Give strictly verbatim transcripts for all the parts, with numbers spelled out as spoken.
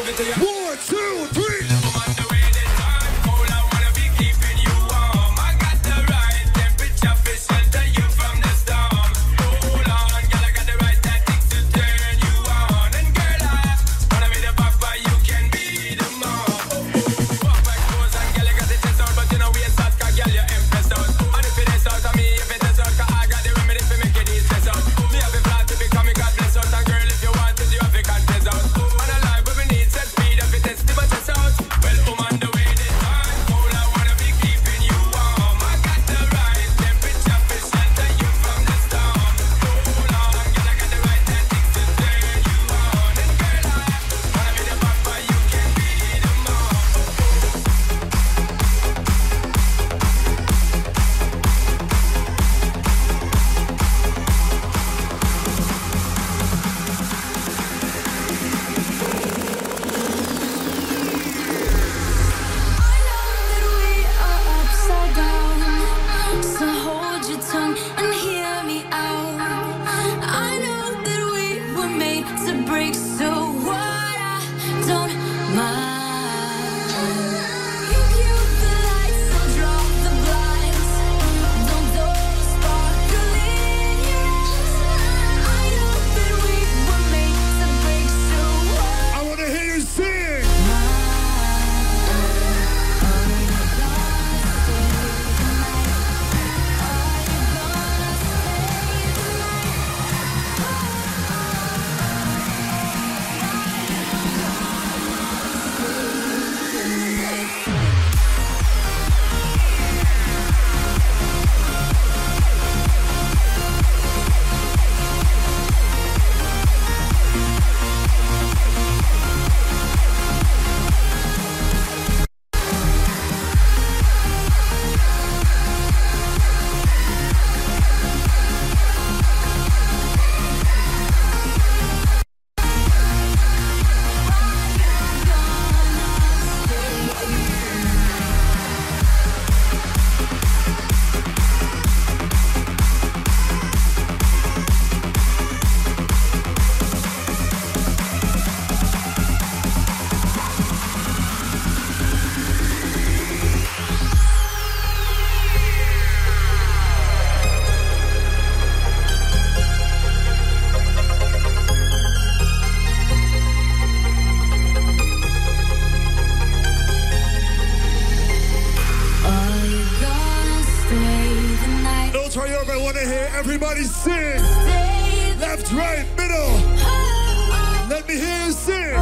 One, two, three. Everybody sing. Left, right, middle. Let me hear you sing.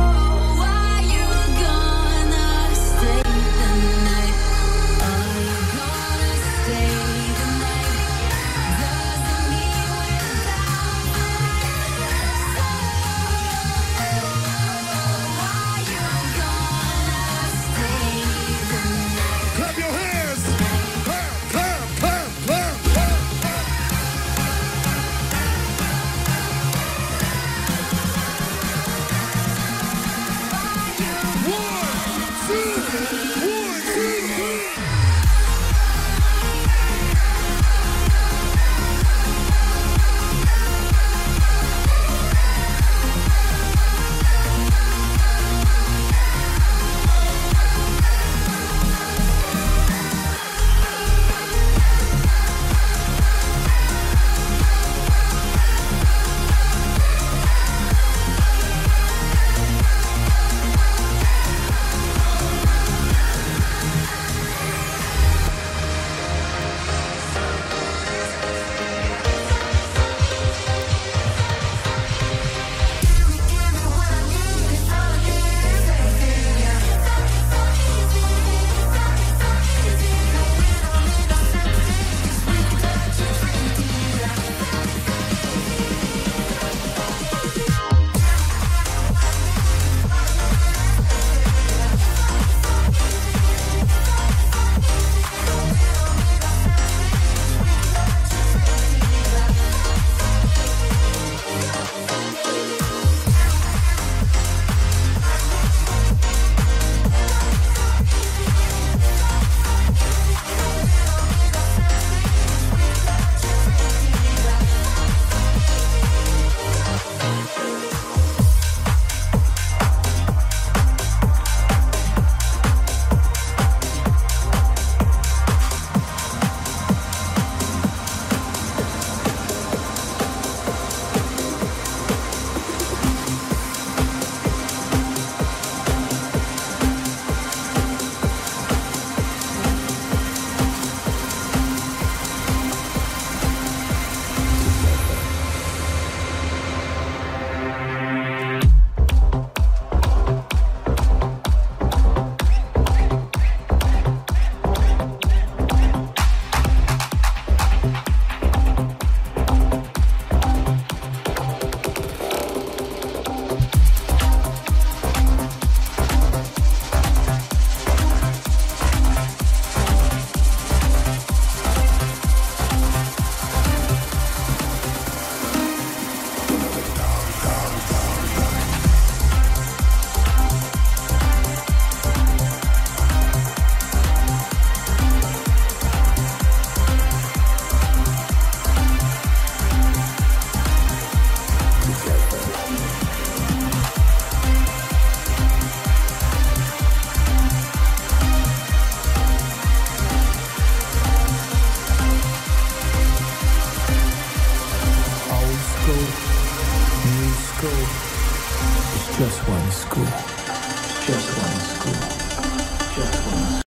Just one school. Just one school. Just one school.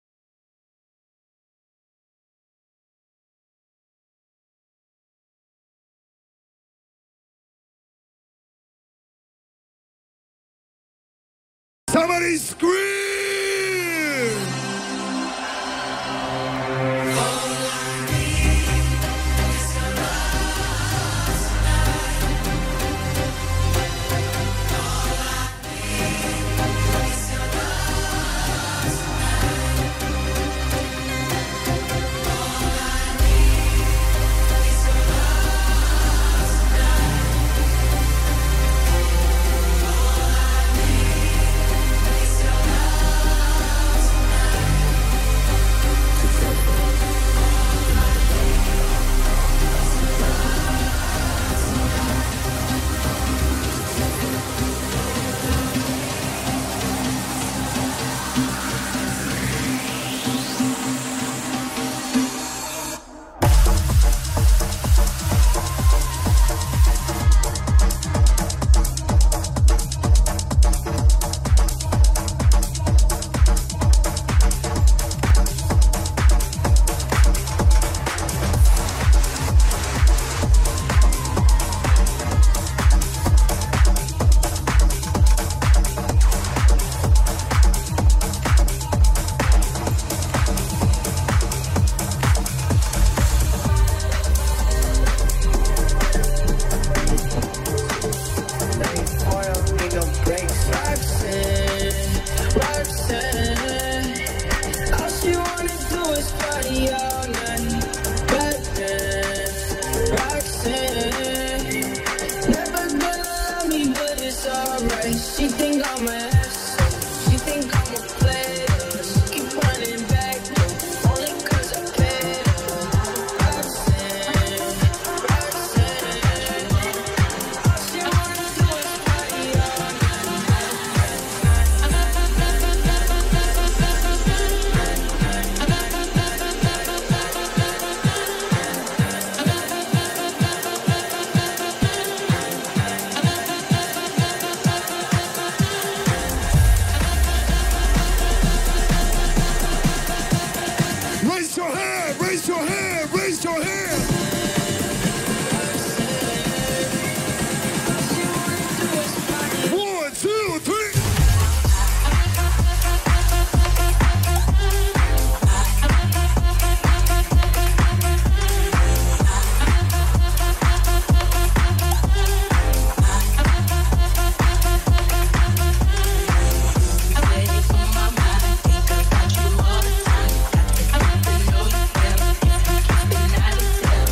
Somebody scream! Got to get to know you better. If you keep it out of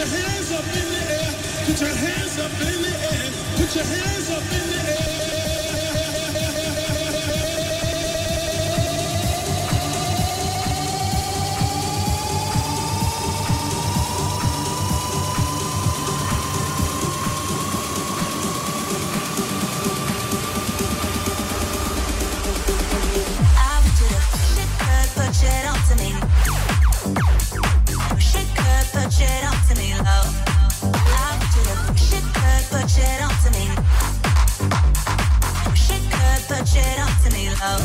your hands up in the air. Put your hands up in the air. Put your hands up in the air. Push it onto me. Push it good, push it onto me, love. I want you to push it good, push it onto me. Push it good, push it onto me, love.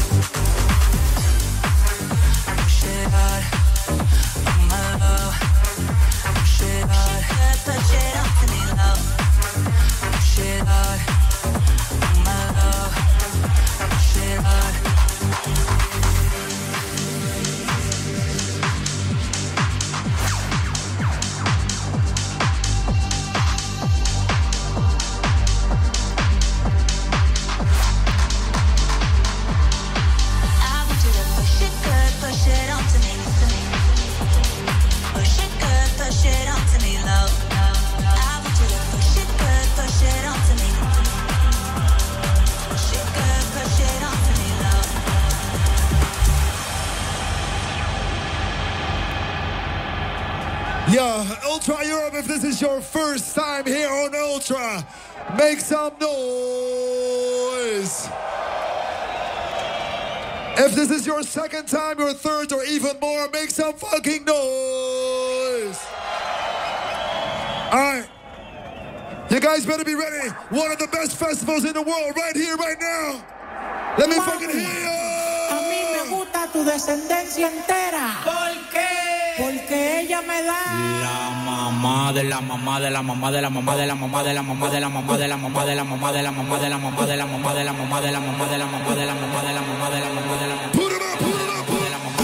Push it hard, oh my love. Push it hard, push it onto me, love. Push it hard, oh my love. Push it hard. Push it onto me. Push it good, push it onto me, love. I want you to push it good, push it onto me. Push it good, push it onto me, love. Yeah, Ultra Europe, if this is your first time here on Ultra, make some noise. If this is your second time, your third, or even more, make some fucking noise. All right. You guys better be ready. One of the best festivals in the world right here, right now. Let me fucking hear you. A mí me gusta tu descendencia entera. ¿Por qué? Porque ella me da la mamá de la mamá de la mamá de la mamá de la mamá de la mamá de la mamá de la mamá de la mamá de la mamá de la mamá de la mamá de la mamá de la mamá de la mamá de la mamá de la mamá de la mamá de la mamá. Put 'em up, put 'em up, put 'em up.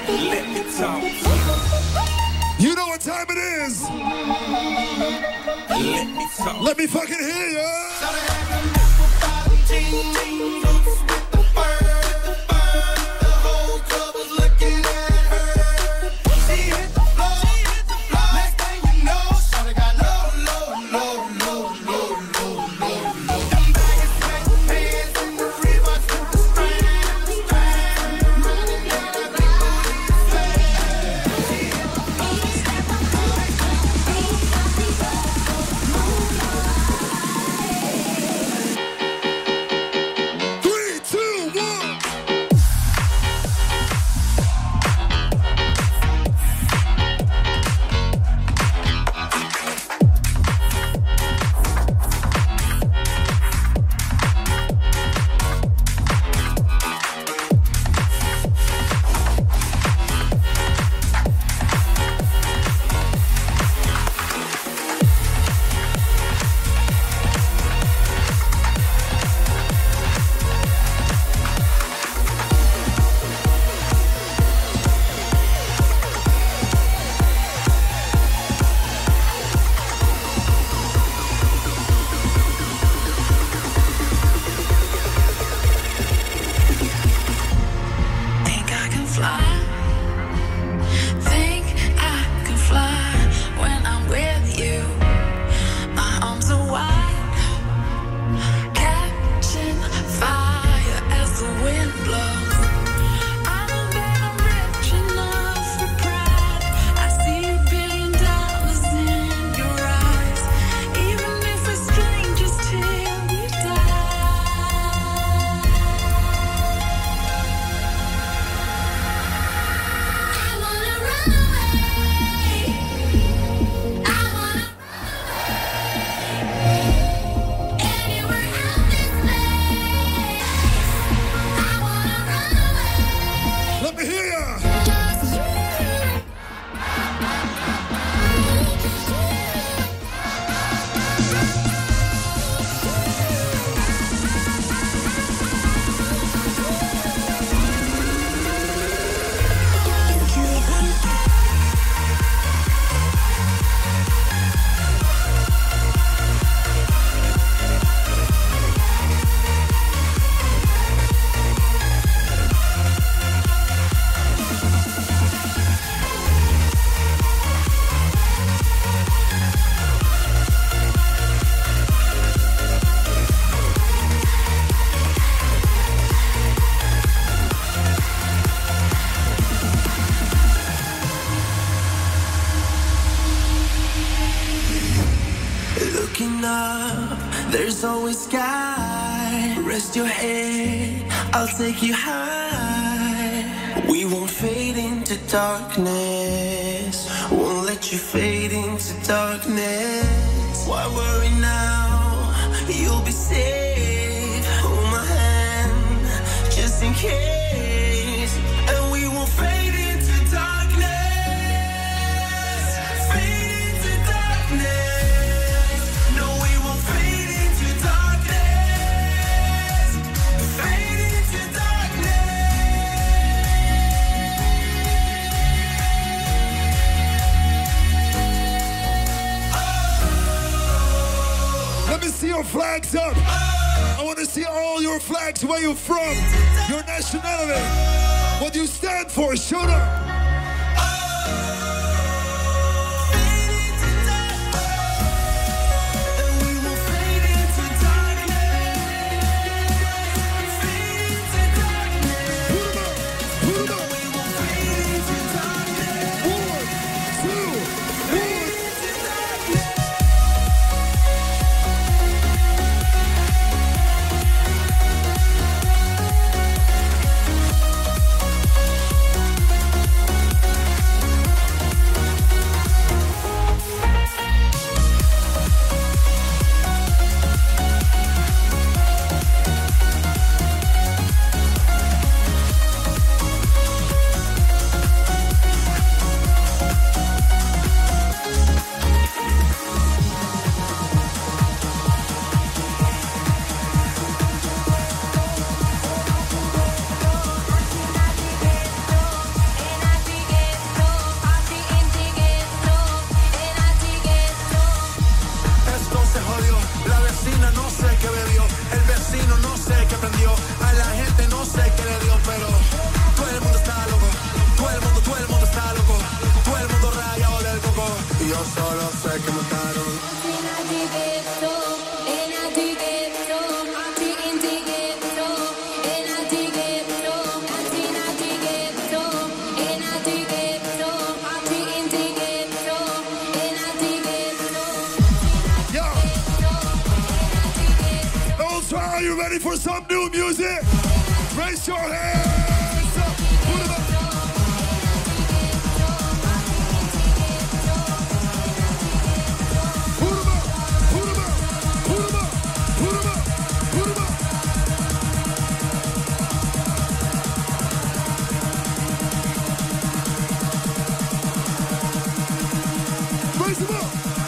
Let me talk. You know what time it is. Let me talk. Let me fucking hear ya. There's always sky. Rest your head, I'll take you high. We won't fade into darkness. Won't let you fade into darkness. Why worry now? You'll be safe. Hold my hand, just in case. And we won't fade into darkness. Fade into darkness. See your flags up. I want to see all your flags, where you're from, your nationality, what you stand for. Shoot up. you ready for some new music? Raise your hands up. Put 'em up. Put 'em up. Put 'em up. Put 'em up. Put 'em up. Put 'em up. Raise 'em up.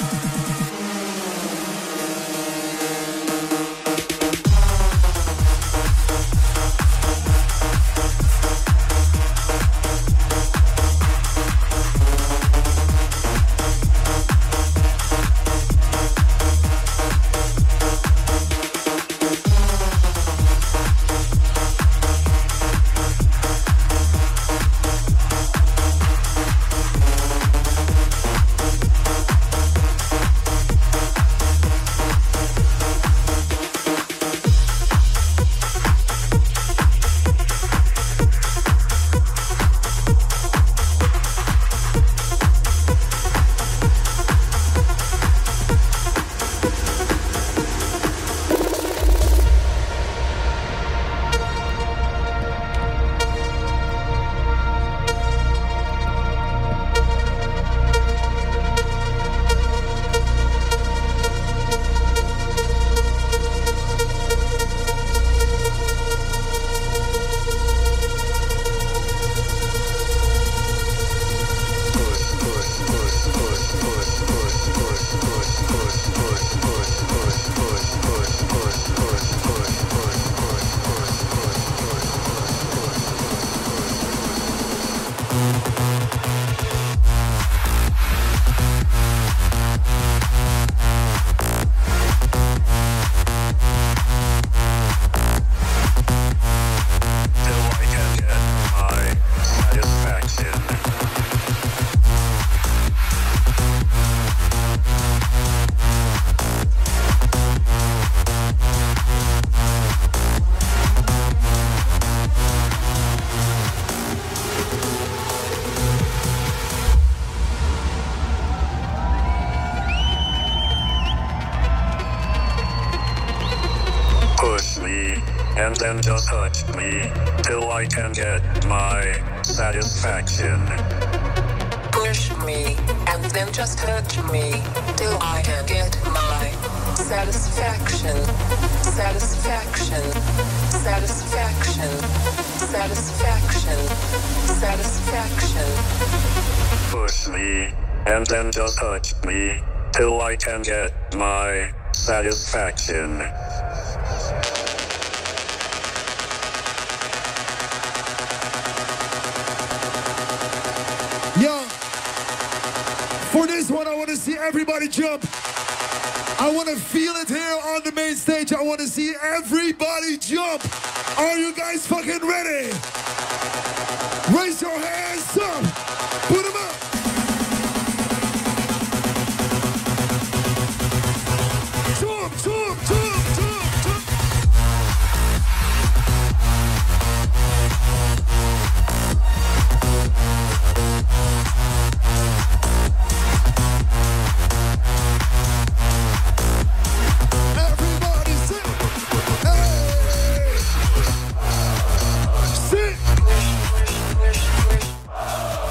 And then just touch me till I can get my satisfaction. Push me and then just touch me till I can get my satisfaction. Satisfaction. Satisfaction. Satisfaction. Satisfaction. Push me and then just touch me till I can get my satisfaction. Yo, for this one, I want to see everybody jump. I want to feel it here on the main stage. I want to see everybody jump. Are you guys fucking ready? Raise your hands up. Put them up. Jump, jump, jump, jump, jump. Everybody sing. Hey. Sing.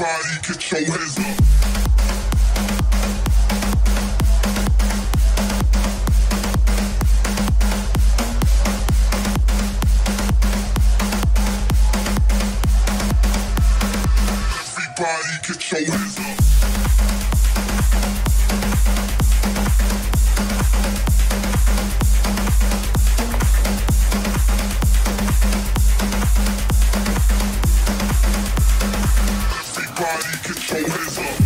Everybody get your hands up. Everybody get your hands up. Everybody get your hands up.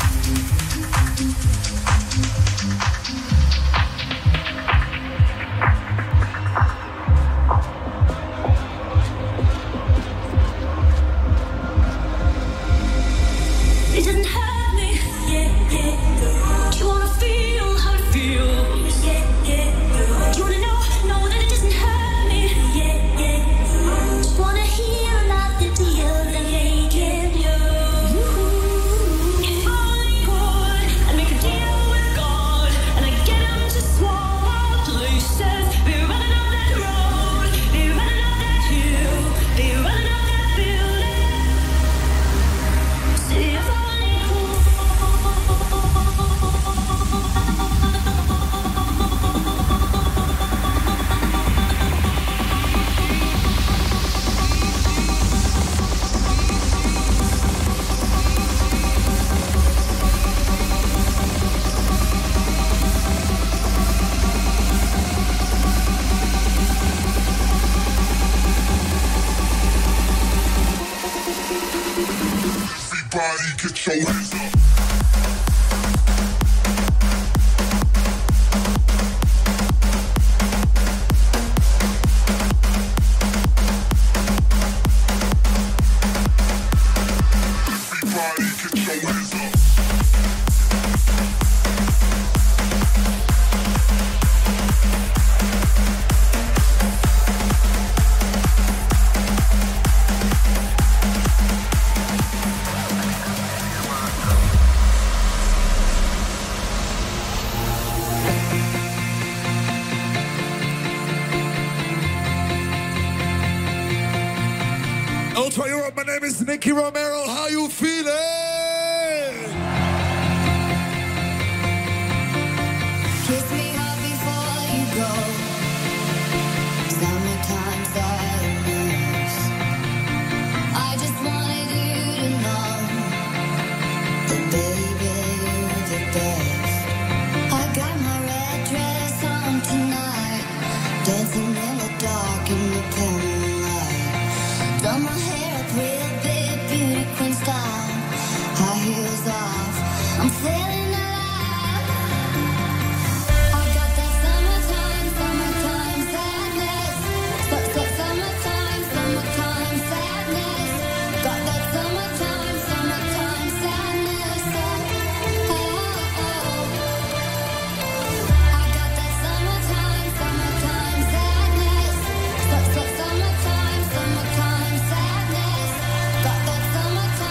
It doesn't hurt me, yeah, yeah. Do you wanna feel how it feels? Yeah, yeah. Do you wanna know, know that it doesn't hurt me? Yeah, yeah. Just wanna hear about the deal that they give you. If I could, I'd make a deal with God, and I'd get him to swap places. Be running up that road, be running up that hill, be running up that building. See if I Everybody get your hands up. Everybody get your hands up. Ultra Europe, my name is Nicky Romero. How you feeling? Kiss me up before you go. Summertime sadness. I just wanted you to know that baby, you're the best. I got my red dress on tonight, dancing in the dark in the pale light. Done my hair up real big, beauty queen style. High heels off, I'm feeling alive. I got that summertime, summertime sadness. Su- su- Summertime, summertime sadness. Got that summertime, summertime sadness. Oh, oh, oh. I got that summertime, summertime sadness. Su- su- Summertime, summertime sadness. Got that summertime.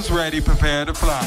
Campus ready, prepare to fly.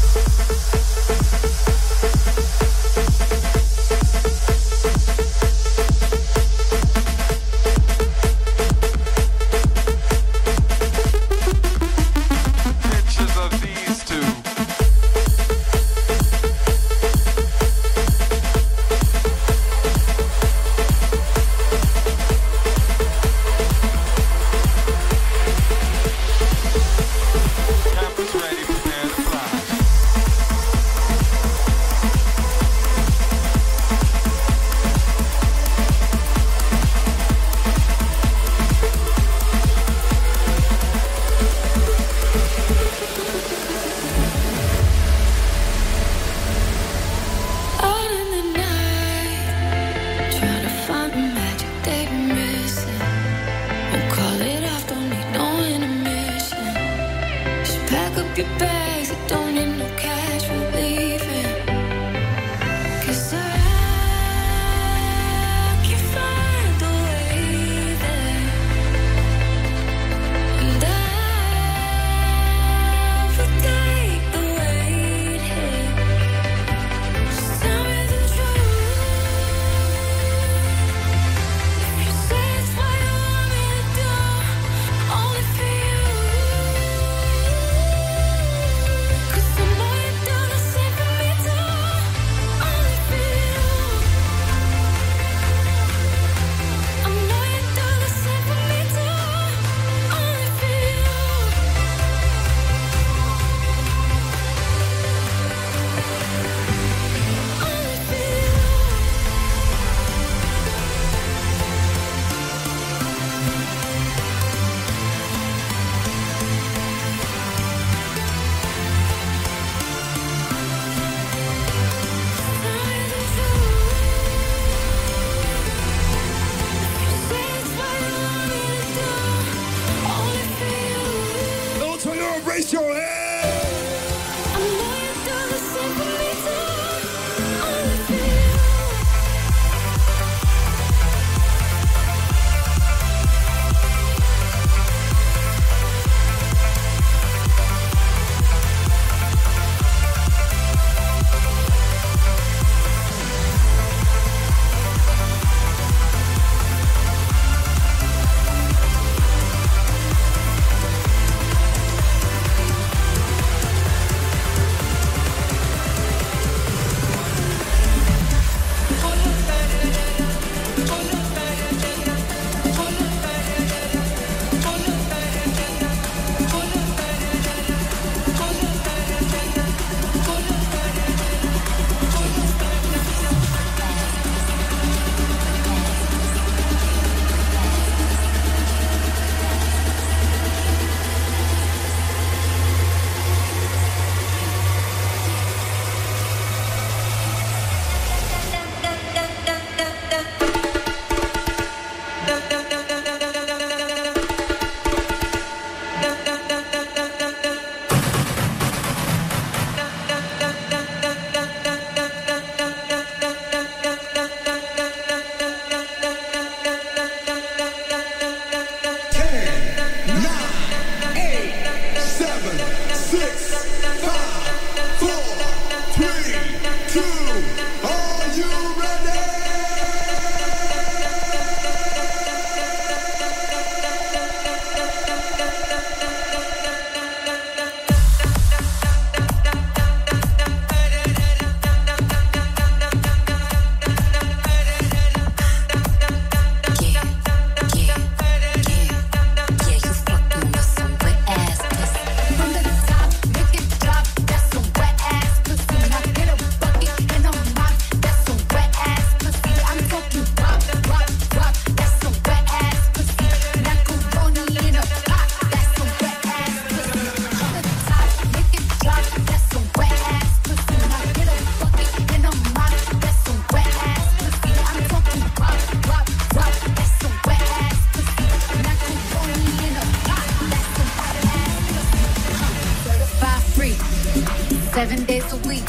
seven days a week.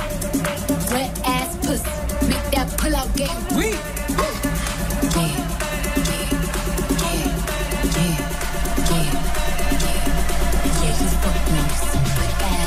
Wet ass pussy, make that pull out get weak. Yeah, yeah, yeah, yeah, yeah, yeah. Yeah, he's fucking with some wet ass.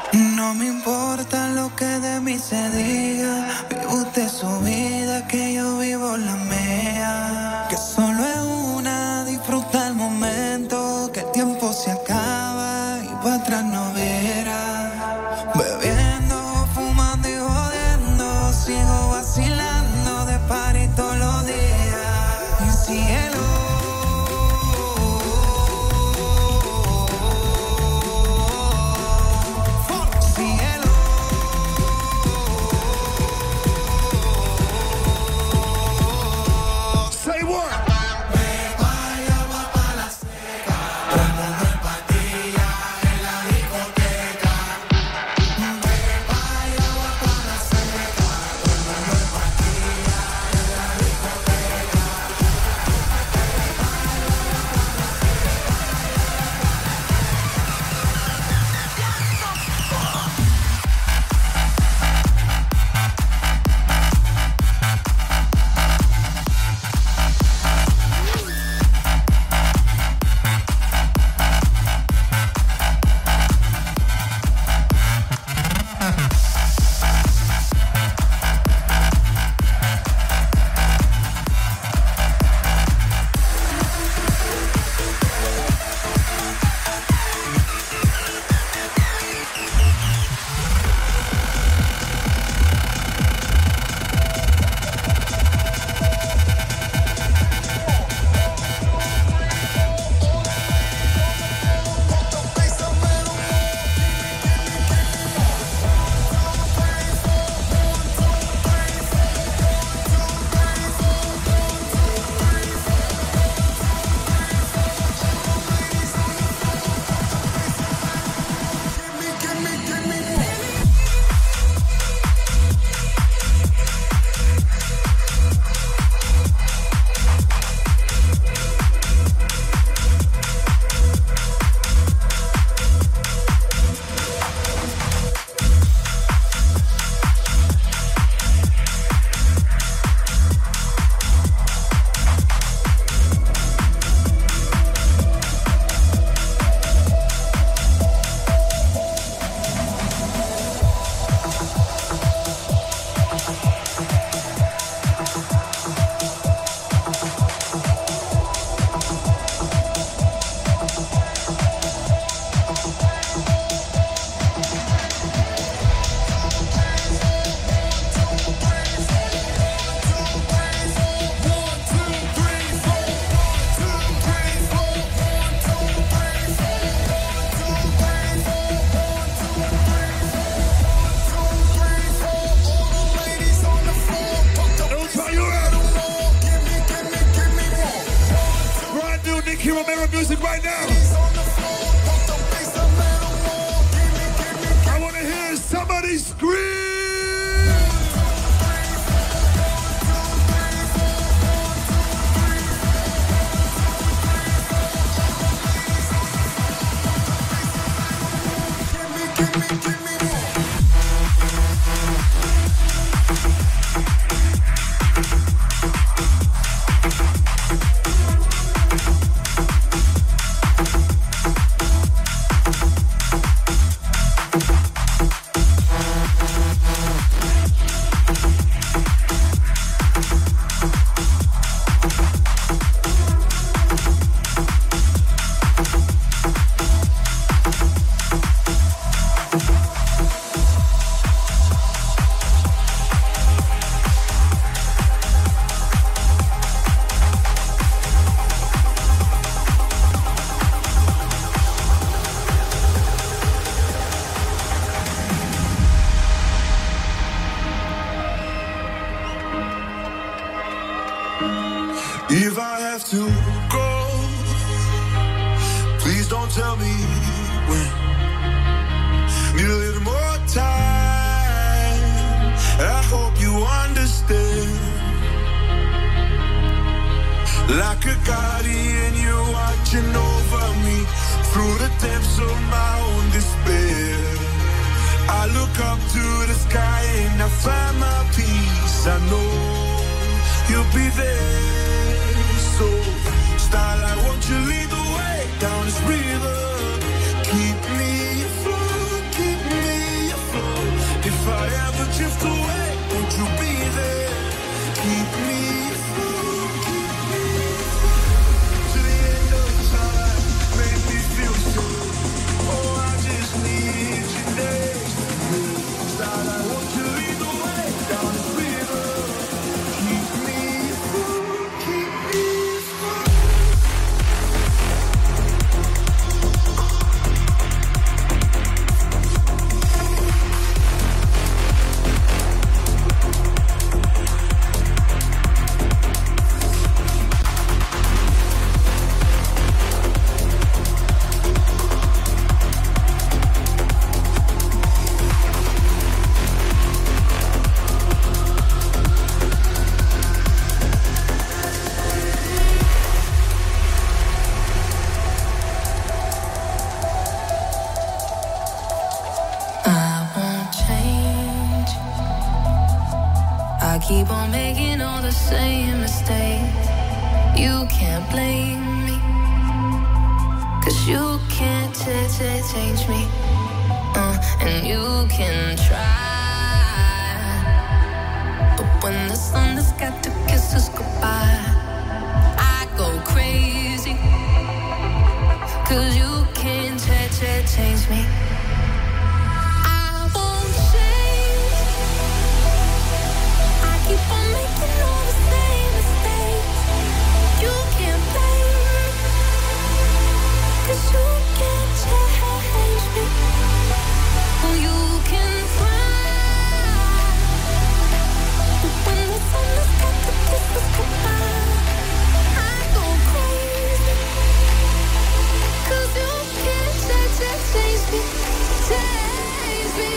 No me importa lo que de mí se diga, vive usted su vida, que yo vivo la mía. Que solo es una, disfruta el momento, que el tiempo se acaba y para atrás no verá. Bebiendo, fumando y jodiendo, sigo vacilando de party todos los días. Mi cielo. Music right now. I want to hear somebody scream. If I have to go, please don't tell me when. Need a little more time, and I hope you understand. Like a guardian, you're watching over me through the depths of my own despair. I look up to the sky and I find my peace. I know you'll be there. So, starlight, won't you lead the way down this river? Keep me afloat, keep me keep on making all the same mistakes. You can't blame me, 'cause you can't ch- ch- change me. uh, And you can try, but when the sun has got to kiss us goodbye, I go crazy, 'cause you can't ch- ch- change me. I won't change. I keep on making all the same mistakes. You can't blame me, 'cause you can't change me. Well, you can try, but when the sun has got to kiss us goodbye, I go crazy, 'cause you can't change, change, change me, change me.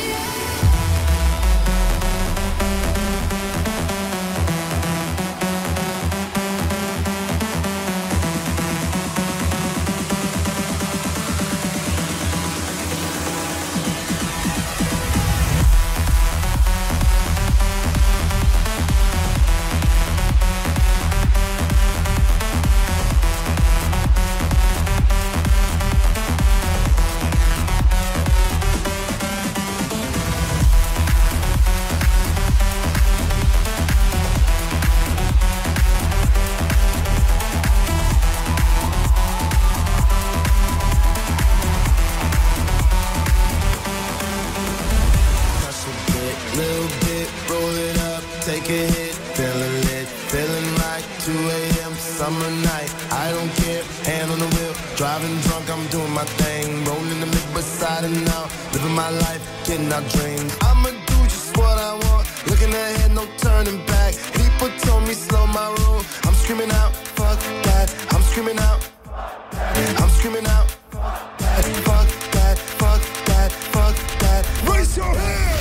Little bit, roll it up, take a hit, feeling lit, feeling like two a.m. summer night. I don't care, hand on the wheel, driving drunk, I'm doing my thing, rolling the mid beside and now, living my life, getting our dreams. I'ma do just what I want, looking ahead, no turning back. People told me slow my roll, I'm screaming out, fuck that, I'm screaming out, I'm screaming out, fuck that, fuck that, fuck that. Raise your hands!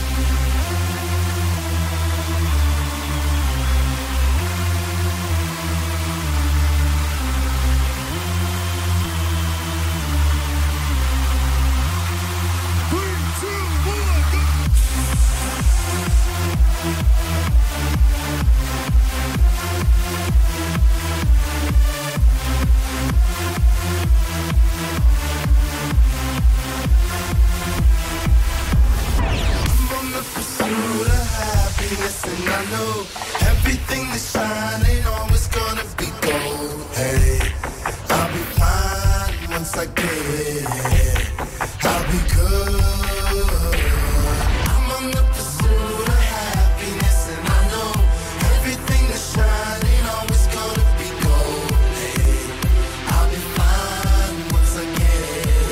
And I know everything that shine ain't always gonna be gold. Hey, I'll be fine once I get it. I'll be good. I'm on the pursuit of happiness, and I know everything that shine ain't always gonna be gold. Hey, I'll be fine once I get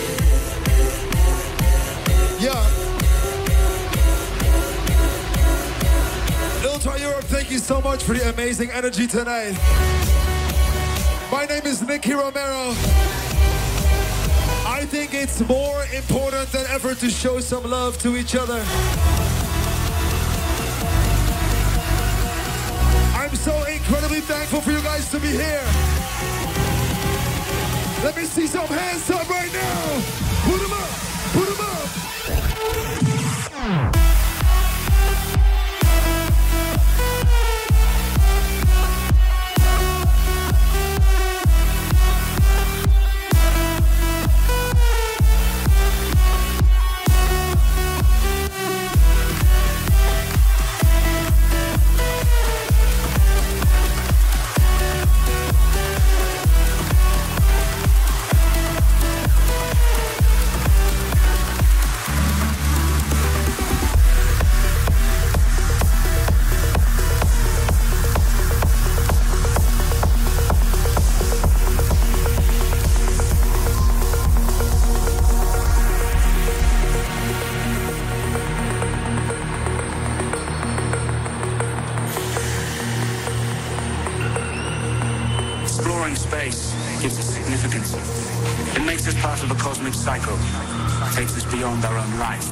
it. Yeah. Ultra Europe, thank you so much for the amazing energy tonight. My name is Nicky Romero. I think it's more important than ever to show some love to each other. I'm so incredibly thankful for you guys to be here. Let me see some hands up right now. Put them up, put them up. gives us significance. It makes us part of a cosmic cycle, takes us beyond our own life.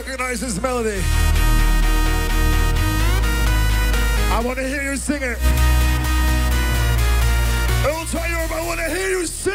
recognize this melody. I want to hear you sing it. Old Town Europe, I want to hear you sing.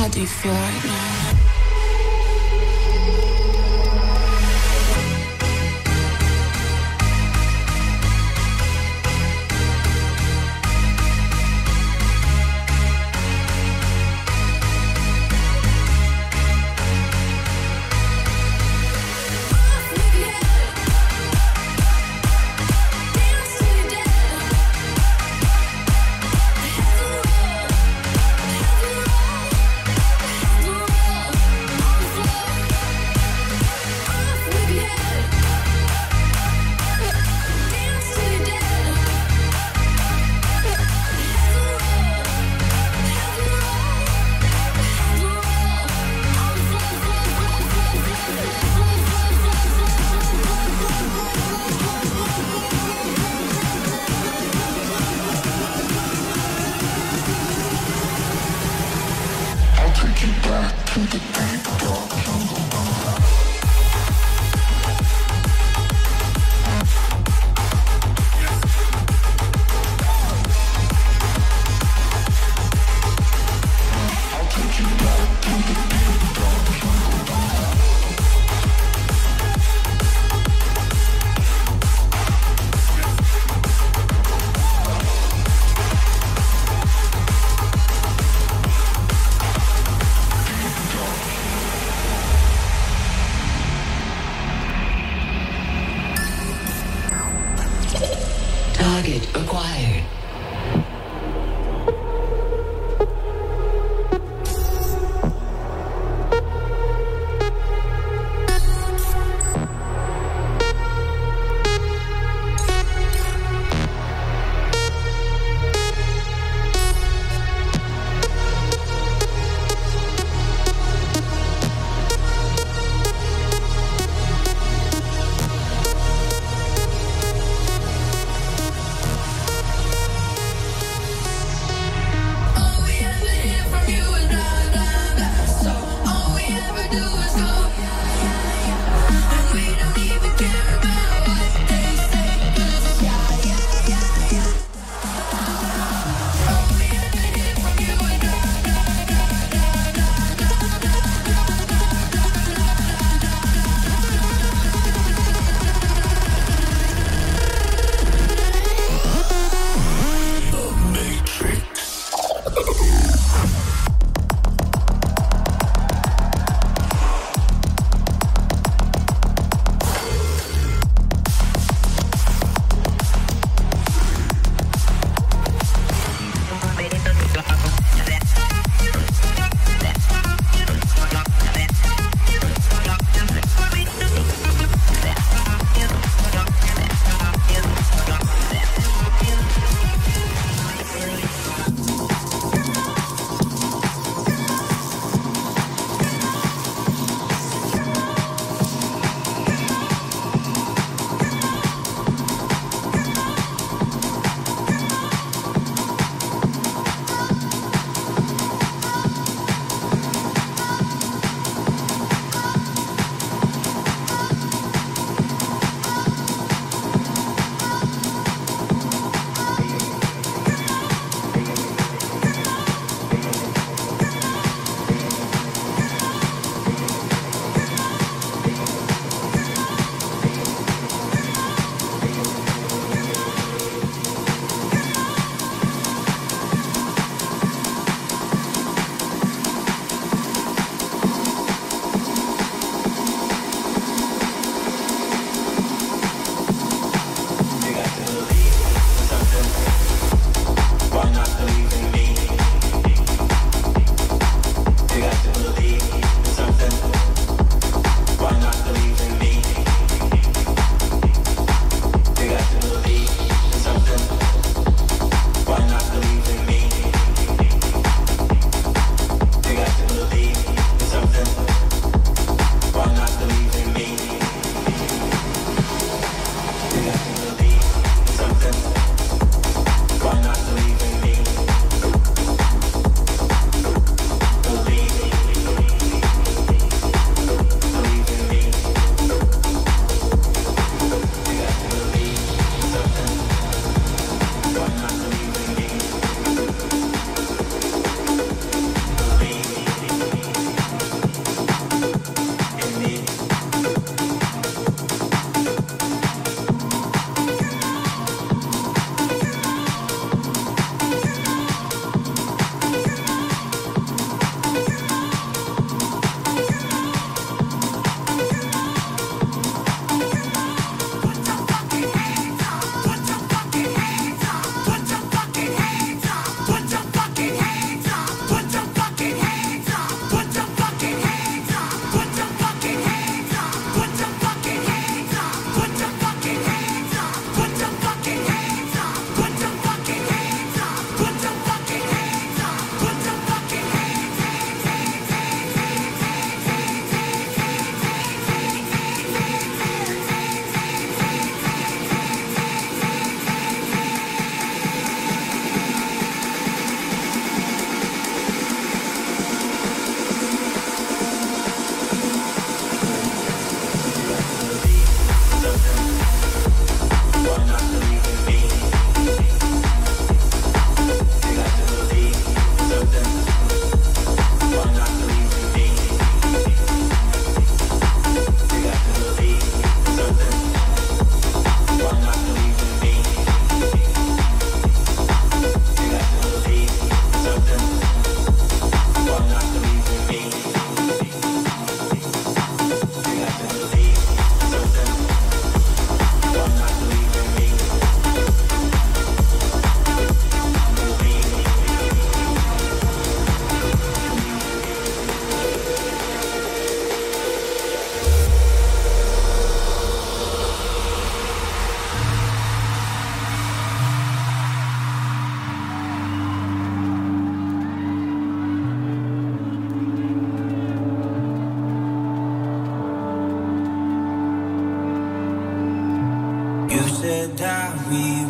How do you feel right now? Target acquired.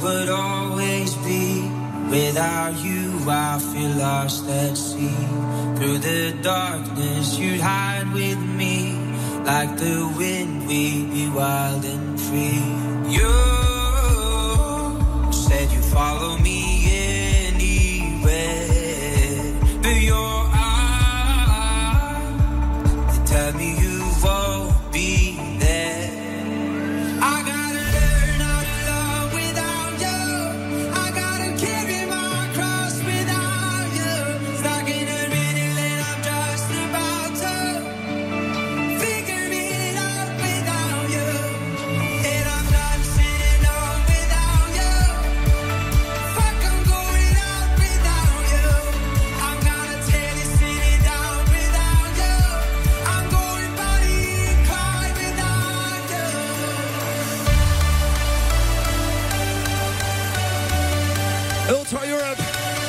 would always be. Without you, I feel lost at sea. Through the darkness, you'd hide with me. Like the wind, we'd be wild and free. You said you'd follow me anywhere. But your eyes, they tell me you won't be there. I gotta learn how to love without you. I gotta carry my cross without you. Stuck in a riddle and I'm just about to figure it out without you. And I'm not sitting on without you. Fuck, I'm going out without you. I'm gonna tell you, sitting down without you. I'm going body and cry without you. Ultra Europe.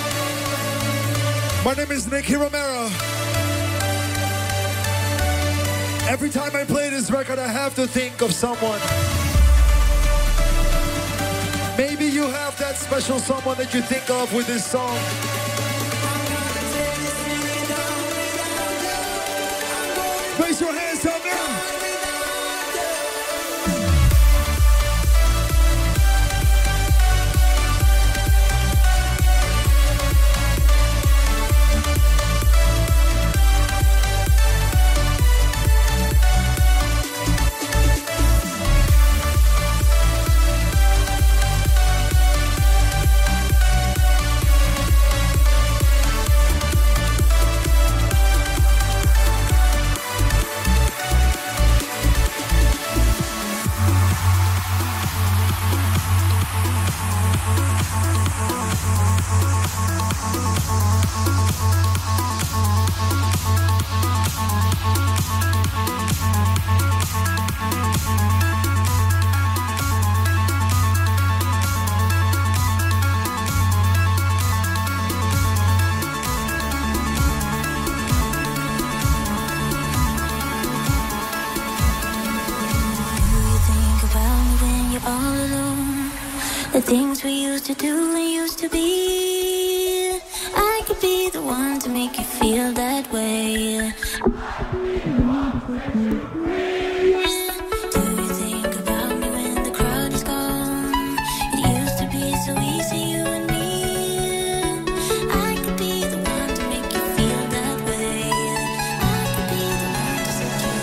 My name is Nicky Romero. Every time I play this record, I have to think of someone. Maybe you have that special someone that you think of with this song. Raise your hands up now. The things we used to do and used to be. I could be the one to make you feel that way. Do you think about me when the crowd is gone? It used to be so easy, you and me. I could be the one to make you feel that way. I could be the one to set you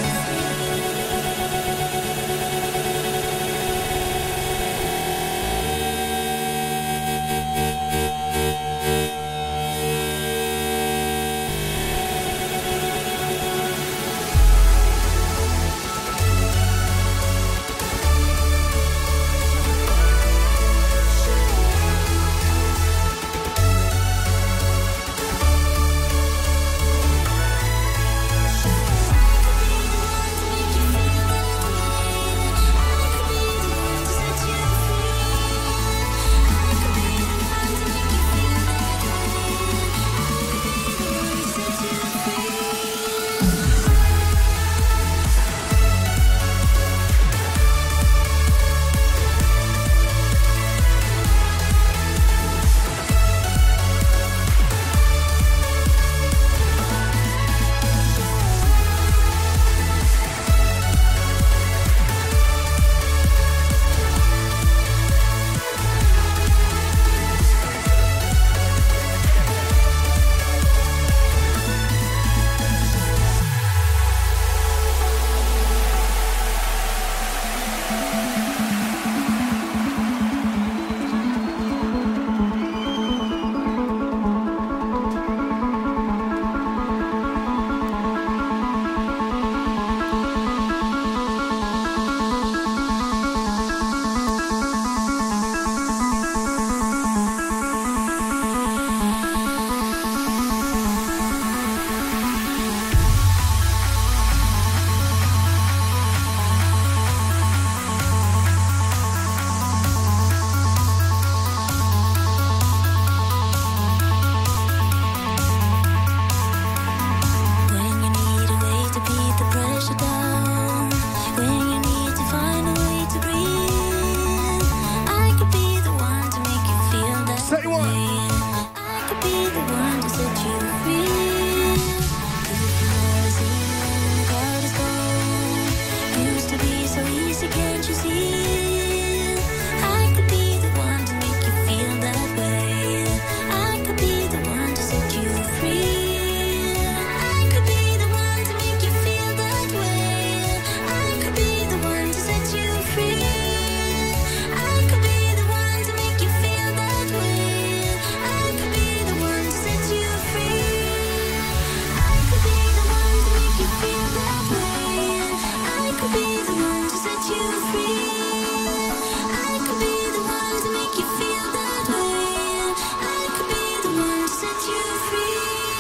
feel that way. I could be the one to set you free. I could be the one to make you feel that way. I could be the one to set you free. I could be the one to make you feel that way. I could be the one to set you free. I could be the one to make you feel that way. I could be the one to set you free. I could be the one to make you feel that way. I could be the one to set you free.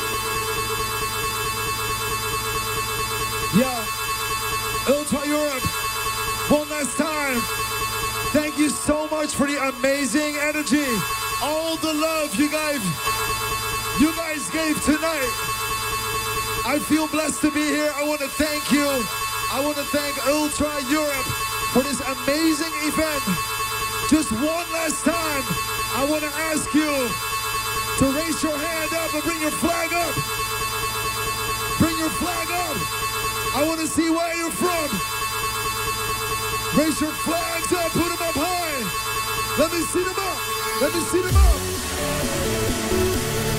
Yeah, Ultra Europe, one last time. Thank you so much for the amazing energy, all the love you guys, you guys gave tonight. I feel blessed to be here. I want to thank you. I want to thank Ultra Europe for this amazing event. Just one last time, I want to ask you to raise your hand up and bring your flag up. Bring your flag up. I want to see where you're from. Raise your flags up, put them up high. Let me see them up. Let me see them up.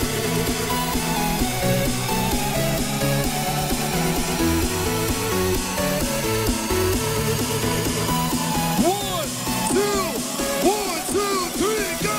One, two, one, two, three, go.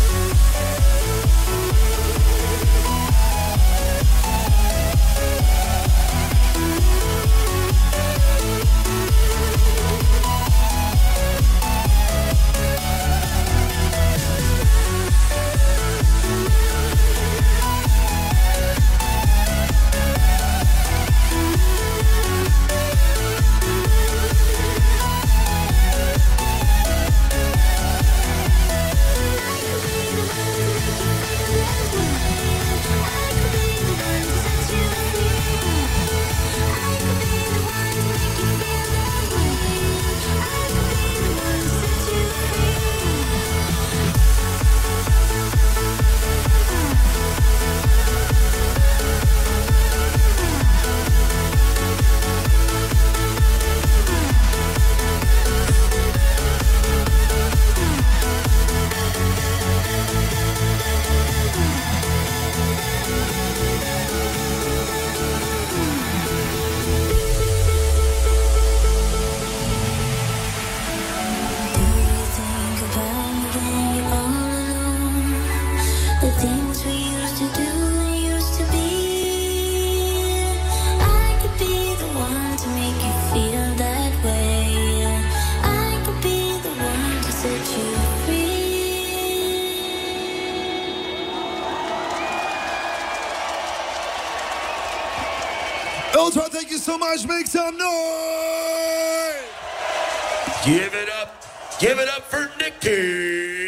Ultra, thank you so much. Make some noise. Give it up. Give it up for Nikki.